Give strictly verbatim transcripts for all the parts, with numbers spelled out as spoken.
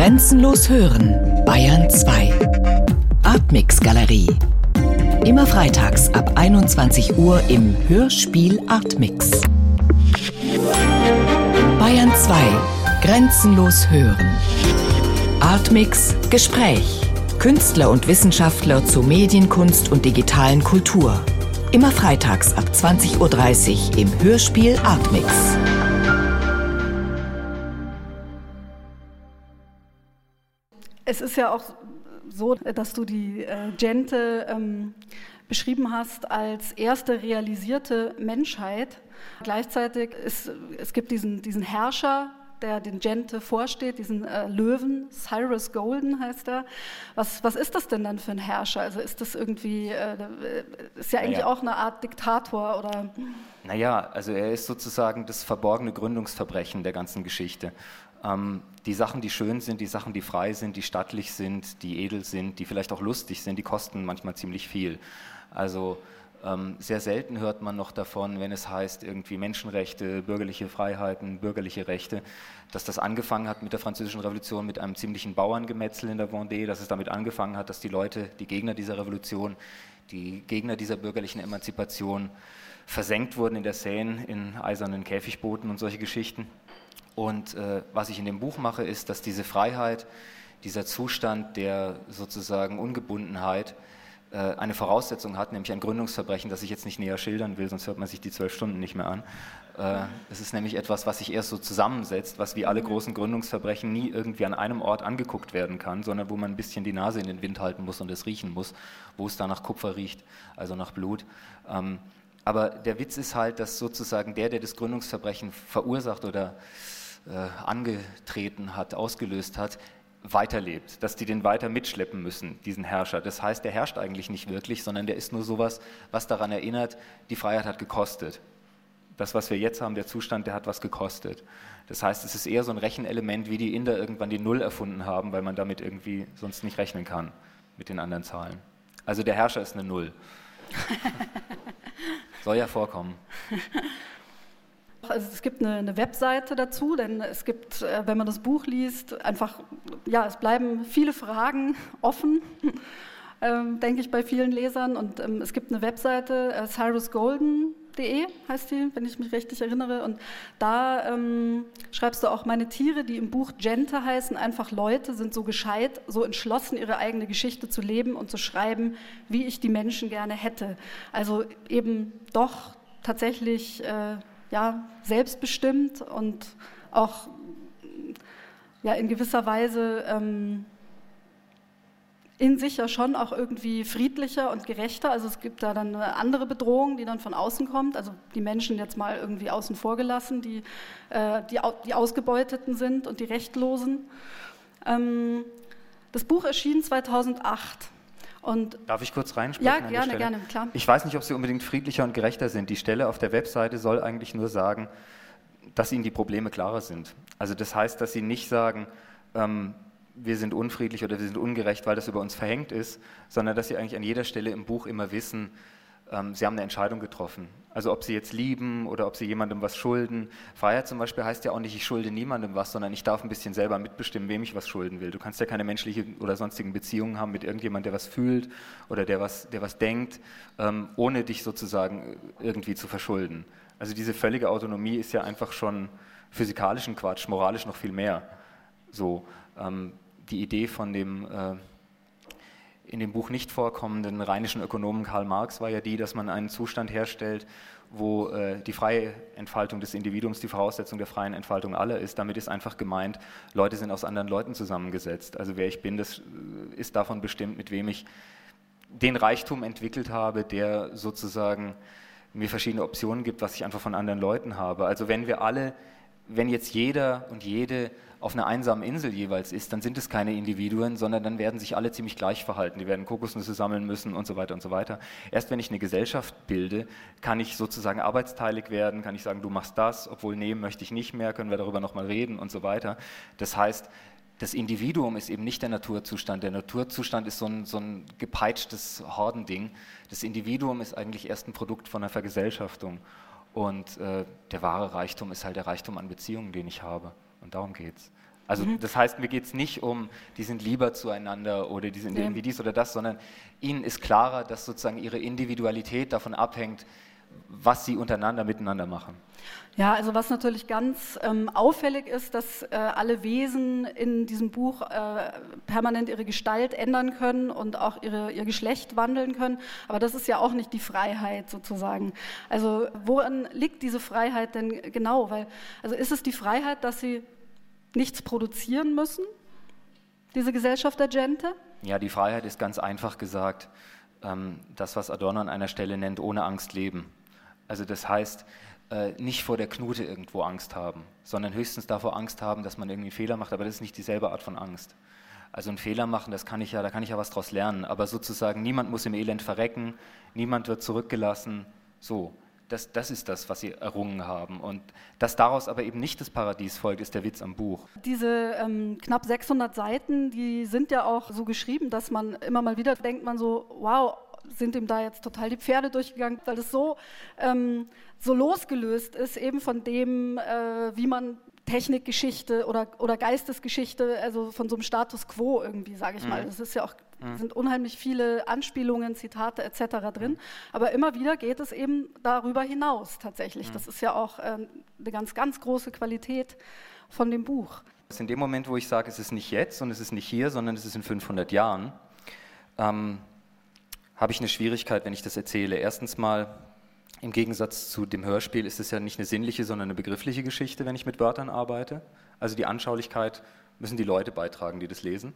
Grenzenlos hören, Bayern zwei. Artmix Galerie. Immer freitags ab einundzwanzig Uhr im Hörspiel Artmix. Bayern zwei. Grenzenlos hören. Artmix Gespräch. Künstler und Wissenschaftler zu Medienkunst und digitalen Kultur. Immer freitags ab zwanzig Uhr dreißig im Hörspiel Artmix. Es ist ja auch so, dass du die äh, Gente ähm, beschrieben hast als erste realisierte Menschheit. Gleichzeitig ist es gibt diesen, diesen Herrscher, der den Gente vorsteht, diesen äh, Löwen, Cyrus Golden heißt er. Was, was ist das denn dann für ein Herrscher? Also ist das irgendwie, äh, ist ja eigentlich naja. auch eine Art Diktator oder? Naja, also er ist sozusagen das verborgene Gründungsverbrechen der ganzen Geschichte. Ähm, die Sachen, die schön sind, die Sachen, die frei sind, die stattlich sind, die edel sind, die vielleicht auch lustig sind, die kosten manchmal ziemlich viel. Also ähm, sehr selten hört man noch davon, wenn es heißt, irgendwie Menschenrechte, bürgerliche Freiheiten, bürgerliche Rechte, dass das angefangen hat mit der Französischen Revolution, mit einem ziemlichen Bauerngemetzel in der Vendée, dass es damit angefangen hat, dass die Leute, die Gegner dieser Revolution, die Gegner dieser bürgerlichen Emanzipation versenkt wurden in der Seine, in eisernen Käfigbooten und solche Geschichten. Und äh, was ich in dem Buch mache, ist, dass diese Freiheit, dieser Zustand der sozusagen Ungebundenheit äh, eine Voraussetzung hat, nämlich ein Gründungsverbrechen, das ich jetzt nicht näher schildern will, sonst hört man sich die zwölf Stunden nicht mehr an. Äh, es ist nämlich etwas, was sich erst so zusammensetzt, was wie alle großen Gründungsverbrechen nie irgendwie an einem Ort angeguckt werden kann, sondern wo man ein bisschen die Nase in den Wind halten muss und es riechen muss, wo es da nach Kupfer riecht, also nach Blut. Ähm, aber der Witz ist halt, dass sozusagen der, der das Gründungsverbrechen verursacht oder Äh, angetreten hat, ausgelöst hat, weiterlebt, dass die den weiter mitschleppen müssen, diesen Herrscher. Das heißt, der herrscht eigentlich nicht wirklich, sondern der ist nur sowas, was daran erinnert, die Freiheit hat gekostet. Das, was wir jetzt haben, der Zustand, der hat was gekostet. Das heißt, es ist eher so ein Rechenelement, wie die Inder irgendwann die Null erfunden haben, weil man damit irgendwie sonst nicht rechnen kann mit den anderen Zahlen. Also der Herrscher ist eine Null. Soll ja vorkommen. Also es gibt eine, eine Webseite dazu, denn es gibt, äh, wenn man das Buch liest, einfach, ja, es bleiben viele Fragen offen, ähm, denke ich, bei vielen Lesern. Und ähm, es gibt eine Webseite, äh, cyrus golden punkt de heißt die, wenn ich mich richtig erinnere. Und da ähm, schreibst du auch, meine Tiere, die im Buch Gente heißen, einfach Leute, sind so gescheit, so entschlossen, ihre eigene Geschichte zu leben und zu schreiben, wie ich die Menschen gerne hätte. Also eben doch tatsächlich Äh, ja, selbstbestimmt und auch ja, in gewisser Weise ähm, in sich ja schon auch irgendwie friedlicher und gerechter. Also es gibt da dann eine andere Bedrohung, die dann von außen kommt. Also die Menschen jetzt mal irgendwie außen vor gelassen, die, äh, die, die Ausgebeuteten sind und die Rechtlosen. Ähm, das Buch erschien zweitausendacht. Und Darf ich kurz reinsprechen? Ja, gerne, gerne, klar. Ich weiß nicht, ob sie unbedingt friedlicher und gerechter sind. Die Stelle auf der Webseite soll eigentlich nur sagen, dass ihnen die Probleme klarer sind. Also das heißt, dass sie nicht sagen, ähm, wir sind unfriedlich oder wir sind ungerecht, weil das über uns verhängt ist, sondern dass sie eigentlich an jeder Stelle im Buch immer wissen, ähm, sie haben eine Entscheidung getroffen. Also ob sie jetzt lieben oder ob sie jemandem was schulden. Freiheit zum Beispiel heißt ja auch nicht, ich schulde niemandem was, sondern ich darf ein bisschen selber mitbestimmen, wem ich was schulden will. Du kannst ja keine menschlichen oder sonstigen Beziehungen haben mit irgendjemandem, der was fühlt oder der was, der was denkt, ähm, ohne dich sozusagen irgendwie zu verschulden. Also diese völlige Autonomie ist ja einfach schon physikalischen Quatsch, moralisch noch viel mehr. So, ähm, die Idee von dem äh, in dem Buch nicht vorkommenden rheinischen Ökonomen Karl Marx war ja die, dass man einen Zustand herstellt, wo äh, die freie Entfaltung des Individuums die Voraussetzung der freien Entfaltung aller ist. Damit ist einfach gemeint, Leute sind aus anderen Leuten zusammengesetzt. Also wer ich bin, das ist davon bestimmt, mit wem ich den Reichtum entwickelt habe, der sozusagen mir verschiedene Optionen gibt, was ich einfach von anderen Leuten habe. Also wenn wir alle, wenn jetzt jeder und jede auf einer einsamen Insel jeweils ist, dann sind es keine Individuen, sondern dann werden sich alle ziemlich gleich verhalten. Die werden Kokosnüsse sammeln müssen und so weiter und so weiter. Erst wenn ich eine Gesellschaft bilde, kann ich sozusagen arbeitsteilig werden, kann ich sagen, du machst das, obwohl nehmen möchte ich nicht mehr, können wir darüber nochmal reden und so weiter. Das heißt, das Individuum ist eben nicht der Naturzustand. Der Naturzustand ist so ein, so ein gepeitschtes Hordending. Das Individuum ist eigentlich erst ein Produkt von einer Vergesellschaftung. Und äh, der wahre Reichtum ist halt der Reichtum an Beziehungen, den ich habe. Und darum geht's. Also mhm. das heißt, mir geht es nicht um, die sind lieber zueinander oder die sind nee. irgendwie dies oder das, sondern ihnen ist klarer, dass sozusagen ihre Individualität davon abhängt, was sie untereinander miteinander machen. Ja, also was natürlich ganz ähm, auffällig ist, dass äh, alle Wesen in diesem Buch äh, permanent ihre Gestalt ändern können und auch ihre, ihr Geschlecht wandeln können. Aber das ist ja auch nicht die Freiheit sozusagen. Also woran liegt diese Freiheit denn genau? Weil, also ist es die Freiheit, dass sie nichts produzieren müssen, diese Gesellschaft der Gente? Ja, die Freiheit ist ganz einfach gesagt, ähm, das, was Adorno an einer Stelle nennt, ohne Angst leben. Also das heißt, äh, nicht vor der Knute irgendwo Angst haben, sondern höchstens davor Angst haben, dass man irgendwie einen Fehler macht, aber das ist nicht dieselbe Art von Angst. Also einen Fehler machen, das kann ich ja, da kann ich ja was draus lernen, aber sozusagen niemand muss im Elend verrecken, niemand wird zurückgelassen, so. Das, das ist das, was sie errungen haben. Und dass daraus aber eben nicht das Paradies folgt, ist der Witz am Buch. Diese ähm, knapp sechshundert Seiten, die sind ja auch so geschrieben, dass man immer mal wieder denkt, man so, wow, sind ihm da jetzt total die Pferde durchgegangen, weil es so, ähm, so losgelöst ist eben von dem, äh, wie man Technikgeschichte oder, oder Geistesgeschichte, also von so einem Status quo irgendwie, sage ich mhm. mal. Es ist ja auch, mhm. sind unheimlich viele Anspielungen, Zitate et cetera drin, aber immer wieder geht es eben darüber hinaus tatsächlich. Mhm. Das ist ja auch ähm, eine ganz, ganz große Qualität von dem Buch. Das ist in dem Moment, wo ich sage, es ist nicht jetzt und es ist nicht hier, sondern es ist in fünfhundert Jahren, ähm, habe ich eine Schwierigkeit, wenn ich das erzähle. Erstens mal, im Gegensatz zu dem Hörspiel ist es ja nicht eine sinnliche, sondern eine begriffliche Geschichte, wenn ich mit Wörtern arbeite. Also die Anschaulichkeit müssen die Leute beitragen, die das lesen.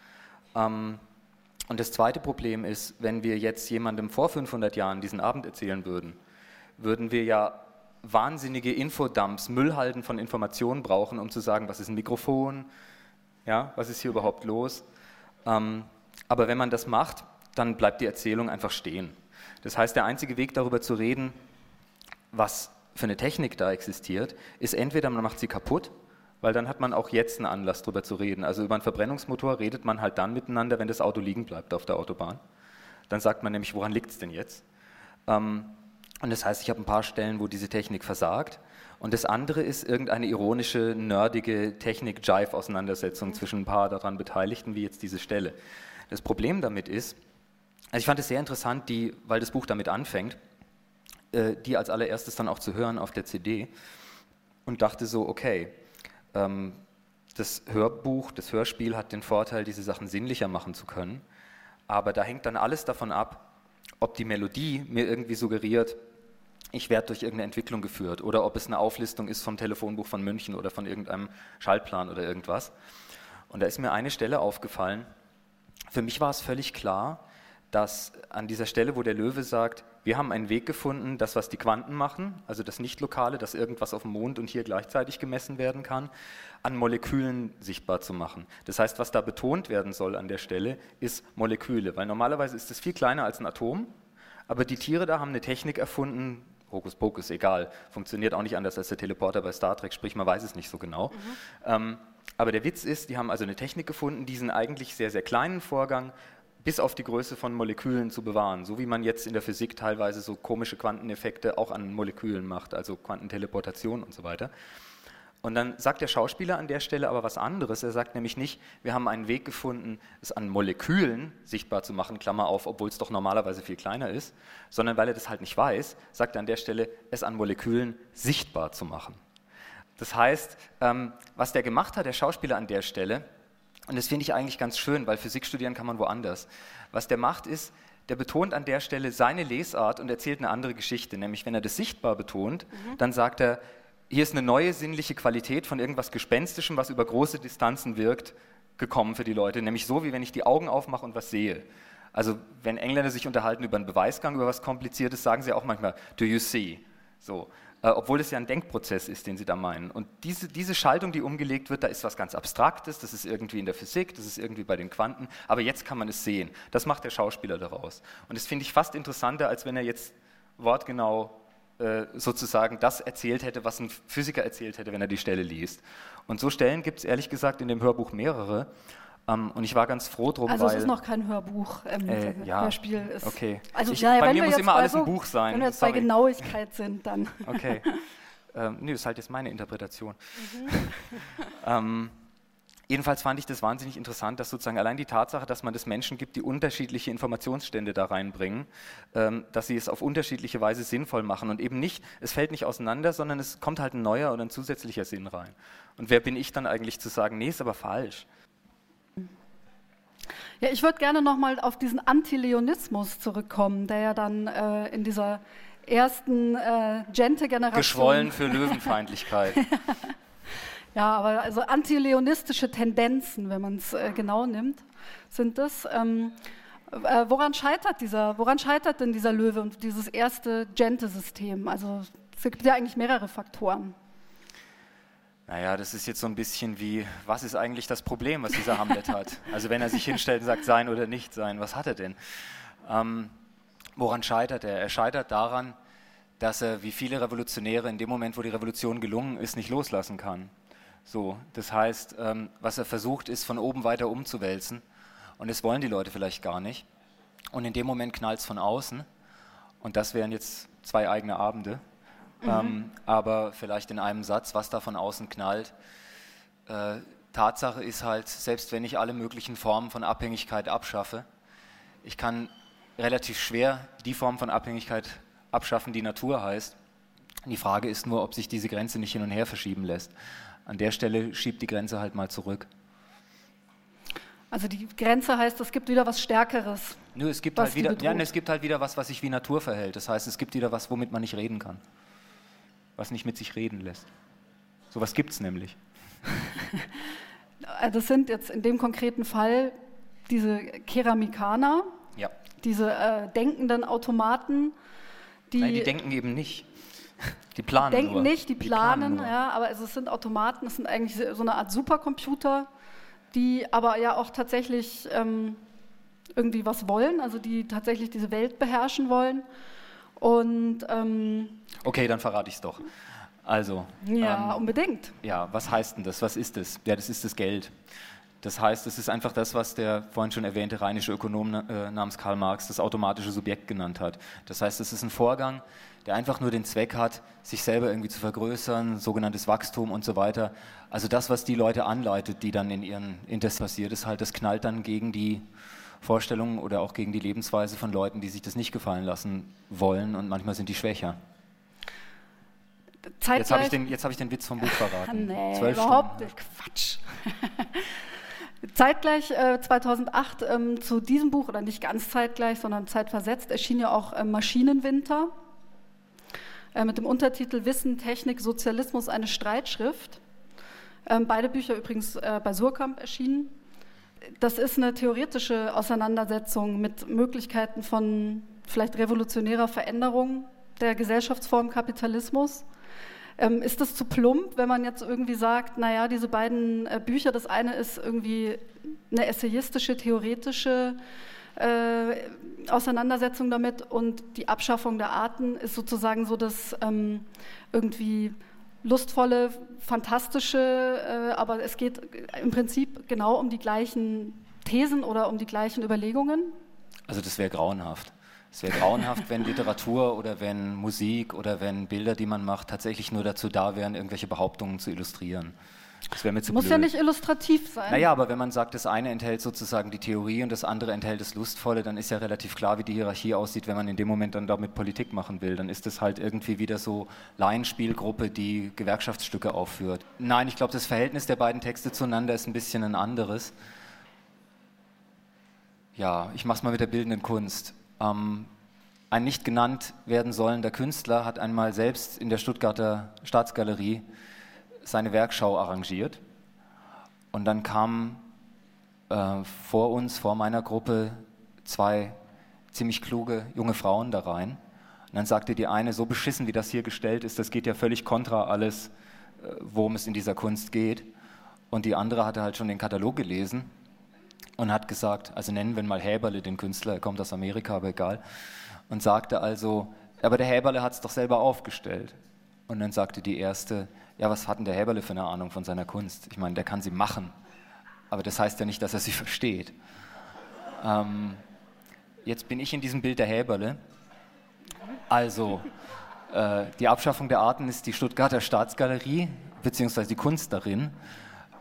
Ähm, und das zweite Problem ist, wenn wir jetzt jemandem vor fünfhundert Jahren diesen Abend erzählen würden, würden wir ja wahnsinnige Infodumps, Müllhalden von Informationen brauchen, um zu sagen, was ist ein Mikrofon, ja, was ist hier überhaupt los. Ähm, aber wenn man das macht, dann bleibt die Erzählung einfach stehen. Das heißt, der einzige Weg, darüber zu reden, was für eine Technik da existiert, ist entweder man macht sie kaputt, weil dann hat man auch jetzt einen Anlass, darüber zu reden. Also über einen Verbrennungsmotor redet man halt dann miteinander, wenn das Auto liegen bleibt auf der Autobahn. Dann sagt man nämlich, woran liegt es denn jetzt? Und das heißt, ich habe ein paar Stellen, wo diese Technik versagt. Und das andere ist irgendeine ironische, nerdige Technik-Jive-Auseinandersetzung zwischen ein paar daran Beteiligten, wie jetzt diese Stelle. Das Problem damit ist, also ich fand es sehr interessant, die, weil das Buch damit anfängt, äh, die als allererstes dann auch zu hören auf der C D und dachte so, okay, ähm, das Hörbuch, das Hörspiel hat den Vorteil, diese Sachen sinnlicher machen zu können, aber da hängt dann alles davon ab, ob die Melodie mir irgendwie suggeriert, ich werde durch irgendeine Entwicklung geführt oder ob es eine Auflistung ist vom Telefonbuch von München oder von irgendeinem Schaltplan oder irgendwas. Und da ist mir eine Stelle aufgefallen, für mich war es völlig klar, dass an dieser Stelle, wo der Löwe sagt, wir haben einen Weg gefunden, das, was die Quanten machen, also das Nicht-Lokale, dass irgendwas auf dem Mond und hier gleichzeitig gemessen werden kann, an Molekülen sichtbar zu machen. Das heißt, was da betont werden soll an der Stelle, ist Moleküle, weil normalerweise ist es viel kleiner als ein Atom, aber die Tiere da haben eine Technik erfunden, Hokuspokus, egal, funktioniert auch nicht anders als der Teleporter bei Star Trek, sprich, man weiß es nicht so genau. Mhm. Ähm, aber der Witz ist, die haben also eine Technik gefunden, diesen eigentlich sehr, sehr kleinen Vorgang bis auf die Größe von Molekülen zu bewahren, so wie man jetzt in der Physik teilweise so komische Quanteneffekte auch an Molekülen macht, also Quantenteleportation und so weiter. Und dann sagt der Schauspieler an der Stelle aber was anderes, er sagt nämlich nicht, wir haben einen Weg gefunden, es an Molekülen sichtbar zu machen, Klammer auf, obwohl es doch normalerweise viel kleiner ist, sondern weil er das halt nicht weiß, sagt er an der Stelle, es an Molekülen sichtbar zu machen. Das heißt, ähm, was der gemacht hat, der Schauspieler an der Stelle, und das finde ich eigentlich ganz schön, weil Physik studieren kann man woanders. Was der macht ist, der betont an der Stelle seine Lesart und erzählt eine andere Geschichte. Nämlich, wenn er das sichtbar betont, mhm. dann sagt er, hier ist eine neue sinnliche Qualität von irgendwas Gespenstischem, was über große Distanzen wirkt, gekommen für die Leute. Nämlich so, wie wenn ich die Augen aufmache und was sehe. Also, wenn Engländer sich unterhalten über einen Beweisgang, über was Kompliziertes, sagen sie auch manchmal, do you see? So. Obwohl es ja ein Denkprozess ist, den sie da meinen. Und diese, diese Schaltung, die umgelegt wird, da ist was ganz Abstraktes, das ist irgendwie in der Physik, das ist irgendwie bei den Quanten, aber jetzt kann man es sehen. Das macht der Schauspieler daraus. Und das finde ich fast interessanter, als wenn er jetzt wortgenau äh, sozusagen das erzählt hätte, was ein Physiker erzählt hätte, wenn er die Stelle liest. Und so Stellen gibt es ehrlich gesagt in dem Hörbuch mehrere. Um, und ich war ganz froh drum, also weil... Also es ist noch kein Hörbuch, ähm, äh, ja, Hörspiel ist... Okay. Also, ich, ja, bei wenn mir wir muss jetzt immer alles so, ein Buch sein. Wenn wir jetzt Sorry. bei Genauigkeit sind, dann... Okay. ähm, nee, das ist halt jetzt meine Interpretation. Mhm. ähm, Jedenfalls fand ich das wahnsinnig interessant, dass sozusagen allein die Tatsache, dass man es Menschen gibt, die unterschiedliche Informationsstände da reinbringen, ähm, dass sie es auf unterschiedliche Weise sinnvoll machen und eben nicht, es fällt nicht auseinander, sondern es kommt halt ein neuer oder ein zusätzlicher Sinn rein. Und wer bin ich dann eigentlich zu sagen, nee, ist aber falsch? Ja, ich würde gerne nochmal auf diesen Antileonismus zurückkommen, der ja dann äh, in dieser ersten äh, Gente-Generation... Geschwollen für Löwenfeindlichkeit. Ja, aber also antileonistische Tendenzen, wenn man es äh, genau nimmt, sind das. Ähm, äh, woran scheitert dieser, woran scheitert denn dieser Löwe und dieses erste Gente-System? Also es gibt ja eigentlich mehrere Faktoren. Naja, das ist jetzt so ein bisschen wie, was ist eigentlich das Problem, was dieser Hamlet hat? Also wenn er sich hinstellt und sagt, sein oder nicht sein, was hat er denn? Ähm, woran scheitert er? Er scheitert daran, dass er, wie viele Revolutionäre, in dem Moment, wo die Revolution gelungen ist, nicht loslassen kann. So, das heißt, ähm, was er versucht, ist, von oben weiter umzuwälzen. Und das wollen die Leute vielleicht gar nicht. Und in dem Moment knallt es von außen. Und das wären jetzt zwei eigene Abende. Mhm. Ähm, aber vielleicht in einem Satz, was da von außen knallt. Äh, Tatsache ist halt, selbst wenn ich alle möglichen Formen von Abhängigkeit abschaffe, ich kann relativ schwer die Form von Abhängigkeit abschaffen, die Natur heißt. Die Frage ist nur, ob sich diese Grenze nicht hin und her verschieben lässt. An der Stelle schiebt die Grenze halt mal zurück. Also die Grenze heißt, es gibt wieder was Stärkeres. Nö, es gibt, halt wieder, ja, es gibt halt wieder was, was sich wie Natur verhält. Das heißt, es gibt wieder was, womit man nicht reden kann. Was nicht mit sich reden lässt. So was gibt es nämlich. Das sind jetzt in dem konkreten Fall diese Keramikaner, ja. diese äh, denkenden Automaten, die... Nein, die denken eben nicht. Die planen denken nur. nicht, die planen, die planen ja, aber also es sind Automaten, es sind eigentlich so eine Art Supercomputer, die aber ja auch tatsächlich ähm, irgendwie was wollen, also die tatsächlich diese Welt beherrschen wollen. Und ähm, okay, dann verrate ich es doch. Also, ja, ähm, unbedingt. Ja, was heißt denn das? Was ist das? Ja, das ist das Geld. Das heißt, es ist einfach das, was der vorhin schon erwähnte rheinische Ökonom äh, namens Karl Marx das automatische Subjekt genannt hat. Das heißt, es ist ein Vorgang, der einfach nur den Zweck hat, sich selber irgendwie zu vergrößern, sogenanntes Wachstum und so weiter. Also das, was die Leute anleitet, die dann in ihren Inters passiert ist, halt, das knallt dann gegen die Vorstellungen oder auch gegen die Lebensweise von Leuten, die sich das nicht gefallen lassen wollen und manchmal sind die schwächer. Zeitgleich jetzt habe ich, den, hab ich den Witz vom Buch verraten. Nee, Zwölf überhaupt Stunden. nicht. Quatsch. Zeitgleich äh, zweitausendacht ähm, zu diesem Buch, oder nicht ganz zeitgleich, sondern zeitversetzt, erschien ja auch äh, Maschinenwinter äh, mit dem Untertitel Wissen, Technik, Sozialismus, eine Streitschrift. Ähm, beide Bücher übrigens äh, bei Suhrkamp erschienen. Das ist eine theoretische Auseinandersetzung mit Möglichkeiten von vielleicht revolutionärer Veränderung der Gesellschaftsform Kapitalismus. Ähm, ist das zu plump, wenn man jetzt irgendwie sagt, naja, diese beiden äh, Bücher, das eine ist irgendwie eine essayistische, theoretische äh, Auseinandersetzung damit und die Abschaffung der Arten ist sozusagen so das ähm, irgendwie lustvolle, fantastische, äh, aber es geht im Prinzip genau um die gleichen Thesen oder um die gleichen Überlegungen? Also das wäre grauenhaft. Es wäre grauenhaft, wenn Literatur oder wenn Musik oder wenn Bilder, die man macht, tatsächlich nur dazu da wären, irgendwelche Behauptungen zu illustrieren. Das wäre mir zu Muss blöd. Ja nicht illustrativ sein. Naja, aber wenn man sagt, das eine enthält sozusagen die Theorie und das andere enthält das Lustvolle, dann ist ja relativ klar, wie die Hierarchie aussieht, wenn man in dem Moment dann damit Politik machen will. Dann ist das halt irgendwie wieder so Laienspielgruppe, die Gewerkschaftsstücke aufführt. Nein, ich glaube, das Verhältnis der beiden Texte zueinander ist ein bisschen ein anderes. Ja, ich mache es mal mit der bildenden Kunst. Ähm, ein nicht genannt werden sollender Künstler hat einmal selbst in der Stuttgarter Staatsgalerie seine Werkschau arrangiert und dann kamen äh, vor uns, vor meiner Gruppe, zwei ziemlich kluge junge Frauen da rein und dann sagte die eine, so beschissen wie das hier gestellt ist, das geht ja völlig kontra alles, äh, worum es in dieser Kunst geht, und die andere hatte halt schon den Katalog gelesen und hat gesagt, also nennen wir mal Häberle den Künstler, er kommt aus Amerika, aber egal, und sagte also, aber der Häberle hat es doch selber aufgestellt. Und dann sagte die erste, ja, was hat denn der Häberle für eine Ahnung von seiner Kunst? Ich meine, der kann sie machen, aber das heißt ja nicht, dass er sie versteht. Ähm, jetzt bin ich in diesem Bild der Häberle. Also, äh, die Abschaffung der Arten ist die Stuttgarter Staatsgalerie, beziehungsweise die Kunst darin.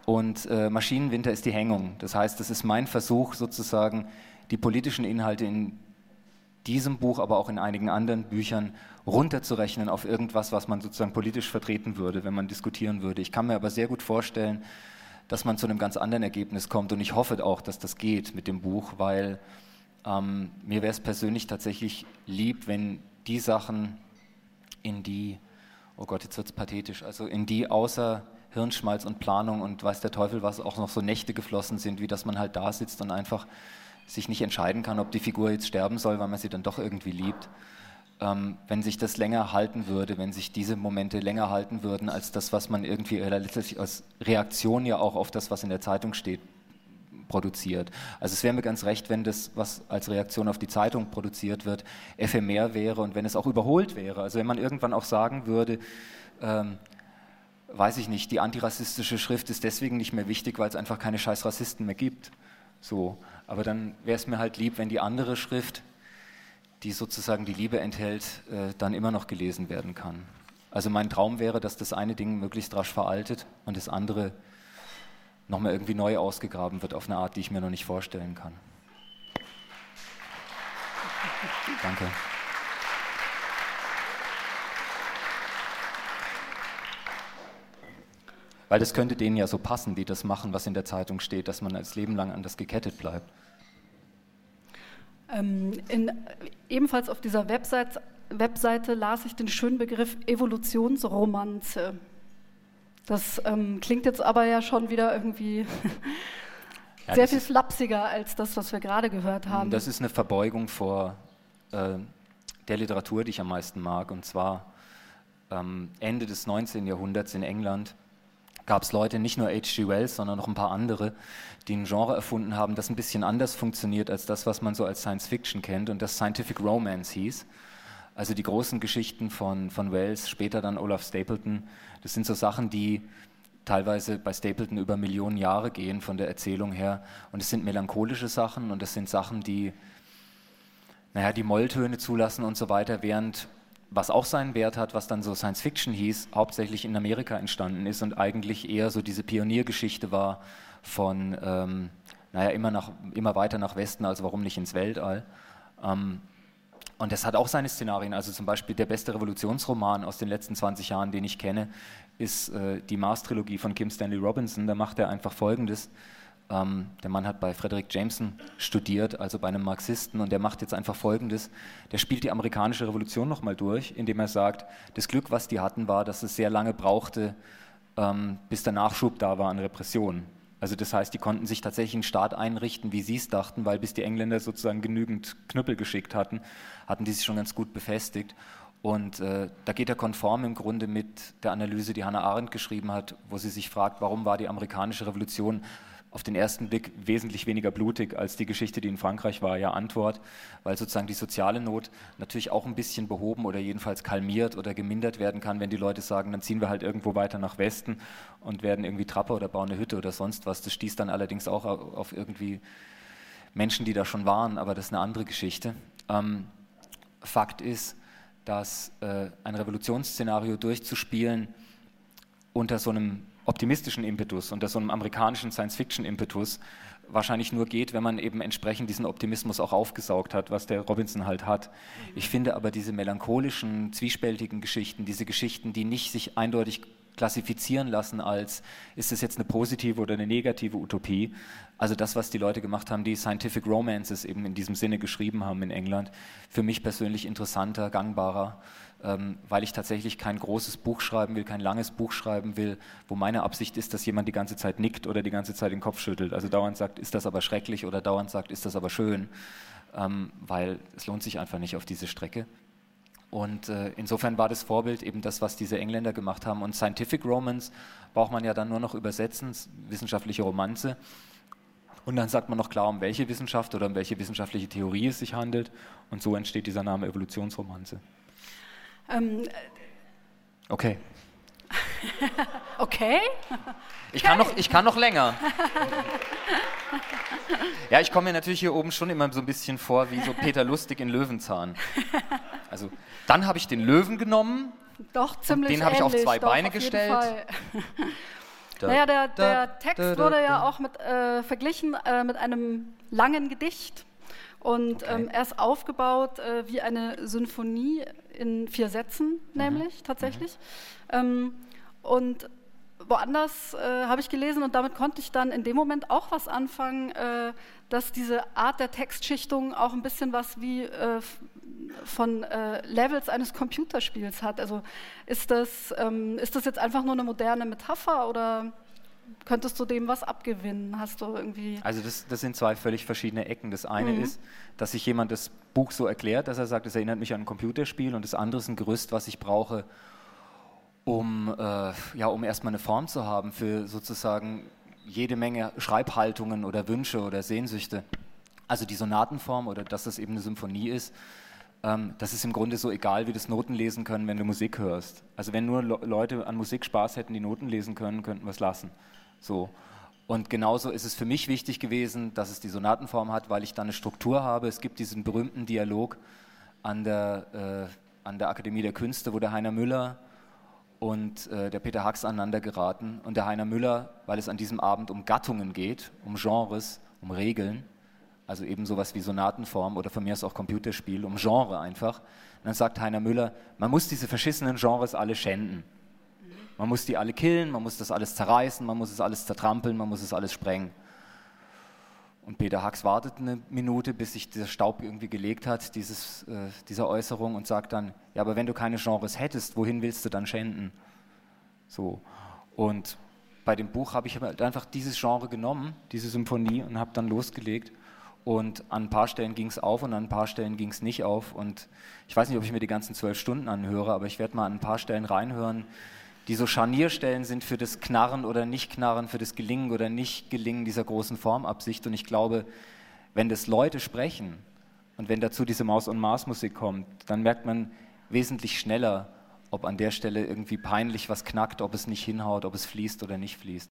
Und äh, Maschinenwinter ist die Hängung. Das heißt, es ist mein Versuch, sozusagen die politischen Inhalte in diesem Buch, aber auch in einigen anderen Büchern runterzurechnen auf irgendwas, was man sozusagen politisch vertreten würde, wenn man diskutieren würde. Ich kann mir aber sehr gut vorstellen, dass man zu einem ganz anderen Ergebnis kommt. Und ich hoffe auch, dass das geht mit dem Buch, weil ähm, mir wäre es persönlich tatsächlich lieb, wenn die Sachen in die, oh Gott, jetzt wird es pathetisch, also in die außer Hirnschmalz und Planung und weiß der Teufel was auch noch so Nächte geflossen sind, wie dass man halt da sitzt und einfach sich nicht entscheiden kann, ob die Figur jetzt sterben soll, weil man sie dann doch irgendwie liebt. Ähm, wenn sich das länger halten würde, wenn sich diese Momente länger halten würden, als das, was man irgendwie letztlich als Reaktion ja auch auf das, was in der Zeitung steht, produziert. Also es wäre mir ganz recht, wenn das, was als Reaktion auf die Zeitung produziert wird, ephemer wäre und wenn es auch überholt wäre. Also wenn man irgendwann auch sagen würde, ähm, weiß ich nicht, die antirassistische Schrift ist deswegen nicht mehr wichtig, weil es einfach keine scheiß Rassisten mehr gibt. So. Aber dann wäre es mir halt lieb, wenn die andere Schrift, die sozusagen die Liebe enthält, äh, dann immer noch gelesen werden kann. Also mein Traum wäre, dass das eine Ding möglichst rasch veraltet und das andere nochmal irgendwie neu ausgegraben wird auf eine Art, die ich mir noch nicht vorstellen kann. Danke. Weil das könnte denen ja so passen, die das machen, was in der Zeitung steht, dass man als Leben lang an das gekettet bleibt. Ähm, in, ebenfalls auf dieser Website, Webseite las ich den schönen Begriff Evolutionsromanze. Das ähm, klingt jetzt aber ja schon wieder irgendwie ja, sehr viel flapsiger als das, was wir gerade gehört haben. Das ist eine Verbeugung vor äh, der Literatur, die ich am meisten mag. Und zwar ähm, Ende des neunzehnten Jahrhunderts in England gab es Leute, nicht nur H G Wells, sondern noch ein paar andere, die ein Genre erfunden haben, das ein bisschen anders funktioniert als das, was man so als Science Fiction kennt und das Scientific Romance hieß. Also die großen Geschichten von, von Wells, später dann Olaf Stapleton, das sind so Sachen, die teilweise bei Stapleton über Millionen Jahre gehen von der Erzählung her. Und es sind melancholische Sachen und es sind Sachen, die, naja, die Molltöne zulassen und so weiter, während was auch seinen Wert hat, was dann so Science Fiction hieß, hauptsächlich in Amerika entstanden ist und eigentlich eher so diese Pioniergeschichte war von, ähm, naja, immer, nach, immer weiter nach Westen, also warum nicht ins Weltall. Ähm, und das hat auch seine Szenarien, also zum Beispiel der beste Revolutionsroman aus den letzten zwanzig Jahren, den ich kenne, ist äh, die Mars-Trilogie von Kim Stanley Robinson. Da macht er einfach Folgendes. Ähm, der Mann hat bei Frederick Jameson studiert, also bei einem Marxisten, und der macht jetzt einfach Folgendes. Der spielt die amerikanische Revolution nochmal durch, indem er sagt, das Glück, was die hatten, war, dass es sehr lange brauchte, ähm, bis der Nachschub da war an Repressionen. Also das heißt, die konnten sich tatsächlich einen Staat einrichten, wie sie es dachten, weil bis die Engländer sozusagen genügend Knüppel geschickt hatten, hatten die sich schon ganz gut befestigt. Und äh, da geht er konform im Grunde mit der Analyse, die Hannah Arendt geschrieben hat, wo sie sich fragt, warum war die amerikanische Revolution auf den ersten Blick wesentlich weniger blutig als die Geschichte, die in Frankreich war, ja Antwort, weil sozusagen die soziale Not natürlich auch ein bisschen behoben oder jedenfalls kalmiert oder gemindert werden kann, wenn die Leute sagen, dann ziehen wir halt irgendwo weiter nach Westen und werden irgendwie Trapper oder bauen eine Hütte oder sonst was. Das stieß dann allerdings auch auf irgendwie Menschen, die da schon waren, aber das ist eine andere Geschichte. Ähm, Fakt ist, dass äh, ein Revolutionsszenario durchzuspielen unter so einem optimistischen Impetus, unter so einem amerikanischen Science-Fiction-Impetus wahrscheinlich nur geht, wenn man eben entsprechend diesen Optimismus auch aufgesaugt hat, was der Robinson halt hat. Ich finde aber diese melancholischen, zwiespältigen Geschichten, diese Geschichten, die nicht sich eindeutig klassifizieren lassen als, ist es jetzt eine positive oder eine negative Utopie, also das, was die Leute gemacht haben, die Scientific Romances eben in diesem Sinne geschrieben haben in England, für mich persönlich interessanter, gangbarer, ähm, weil ich tatsächlich kein großes Buch schreiben will, kein langes Buch schreiben will, wo meine Absicht ist, dass jemand die ganze Zeit nickt oder die ganze Zeit den Kopf schüttelt, also dauernd sagt, ist das aber schrecklich oder dauernd sagt, ist das aber schön, ähm, weil es lohnt sich einfach nicht auf diese Strecke. Und äh, insofern war das Vorbild eben das, was diese Engländer gemacht haben. Und Scientific Romance braucht man ja dann nur noch übersetzen, wissenschaftliche Romanze. Und dann sagt man noch klar, um welche Wissenschaft oder um welche wissenschaftliche Theorie es sich handelt. Und so entsteht dieser Name Evolutionsromanze. Ähm, okay. Okay. Ich kann noch, ich kann noch länger. Ja, ich komme mir natürlich hier oben schon immer so ein bisschen vor wie so Peter Lustig in Löwenzahn. Also, dann habe ich den Löwen genommen. Doch, ziemlich den habe ich auf zwei doch, Beine auf gestellt. Da, naja, der, da, der Text da, da, wurde ja da. auch mit, äh, verglichen äh, mit einem langen Gedicht. Und Okay. ähm, er ist aufgebaut äh, wie eine Sinfonie in vier Sätzen, nämlich Mhm. tatsächlich. Mhm. Ähm, und woanders äh, habe ich gelesen, und damit konnte ich dann in dem Moment auch was anfangen, äh, dass diese Art der Textschichtung auch ein bisschen was wie äh, f- von äh, Levels eines Computerspiels hat. Also ist das, ähm, ist das jetzt einfach nur eine moderne Metapher oder könntest du dem was abgewinnen? Hast du irgendwie... Also das, das sind zwei völlig verschiedene Ecken. Das eine Mhm. ist, dass sich jemand das Buch so erklärt, dass er sagt, es erinnert mich an ein Computerspiel, und das andere ist ein Gerüst, was ich brauche, um, äh, ja, um erstmal eine Form zu haben für sozusagen jede Menge Schreibhaltungen oder Wünsche oder Sehnsüchte. Also die Sonatenform, oder dass das eben eine Symphonie ist, ähm, das ist im Grunde so egal wie das Noten lesen können, wenn du Musik hörst. Also wenn nur Le- Leute an Musik Spaß hätten, die Noten lesen können, könnten wir es lassen. So. Und genauso ist es für mich wichtig gewesen, dass es die Sonatenform hat, weil ich da eine Struktur habe. Es gibt diesen berühmten Dialog an der, äh, an der Akademie der Künste, wo der Heiner Müller und äh, der Peter Hacks aneinander geraten. Und der Heiner Müller, weil es an diesem Abend um Gattungen geht, um Genres, um Regeln, also eben sowas wie Sonatenform oder von mir aus auch Computerspiel, um Genre einfach. Und dann sagt Heiner Müller, man muss diese verschissenen Genres alle schänden. Man muss die alle killen, man muss das alles zerreißen, man muss es alles zertrampeln, man muss es alles sprengen. Und Peter Hacks wartet eine Minute, bis sich dieser Staub irgendwie gelegt hat, dieses, äh, dieser Äußerung, und sagt dann, ja, aber wenn du keine Genres hättest, wohin willst du dann schänden? So. Und bei dem Buch habe ich halt einfach dieses Genre genommen, diese Symphonie, und habe dann losgelegt. Und an ein paar Stellen ging es auf und an ein paar Stellen ging es nicht auf. Und ich weiß nicht, ob ich mir die ganzen zwölf Stunden anhöre, aber ich werde mal an ein paar Stellen reinhören, die so Scharnierstellen sind für das Knarren oder Nicht-Knarren, für das Gelingen oder Nicht-Gelingen dieser großen Formabsicht. Und ich glaube, wenn das Leute sprechen und wenn dazu diese Maus-on-Mars-Musik kommt, dann merkt man wesentlich schneller, ob an der Stelle irgendwie peinlich was knackt, ob es nicht hinhaut, ob es fließt oder nicht fließt.